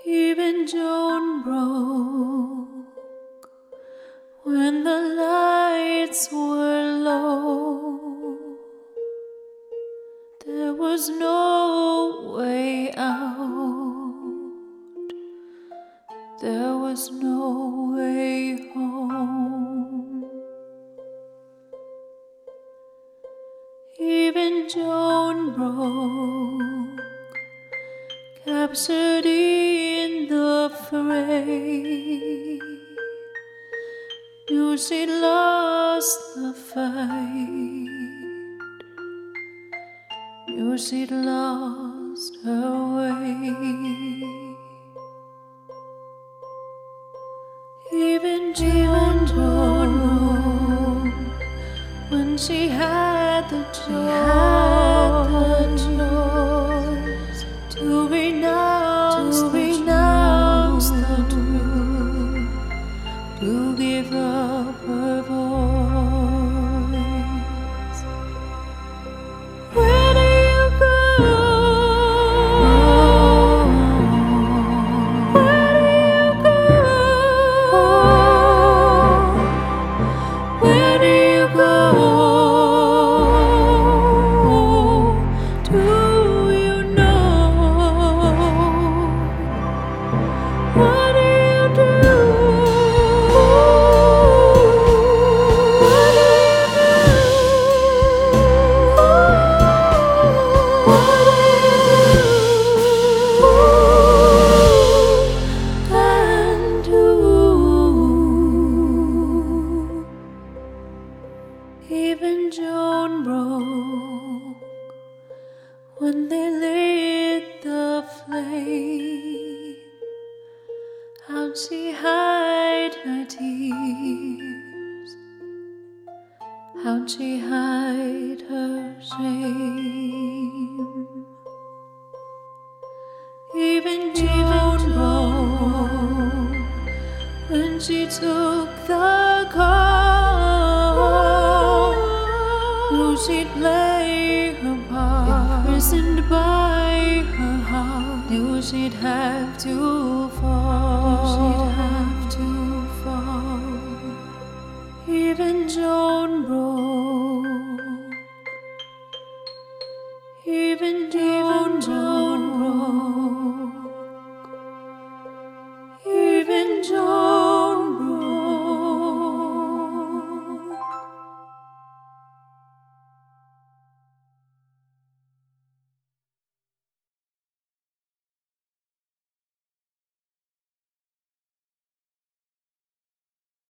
Even Joan broke when the lights were low. There was no way out, there was no way home. Even Joan broke, captured in the fray. Knew she'd lost the fight, knew she'd lost her way. Even Joan broke when she had the choice to renounce the truth, to give up her voice. Where do you go? Where do you go? Where do you go? Do you know? What do you do? What do you do? What do you do? And do? Even Joan broke when they lit the flame. How'd she hide her tears? How'd she hide her shame? Even Joan broke when she took the call. Knew she'd play her part, imprisoned by her heart. Knew she'd have to fall.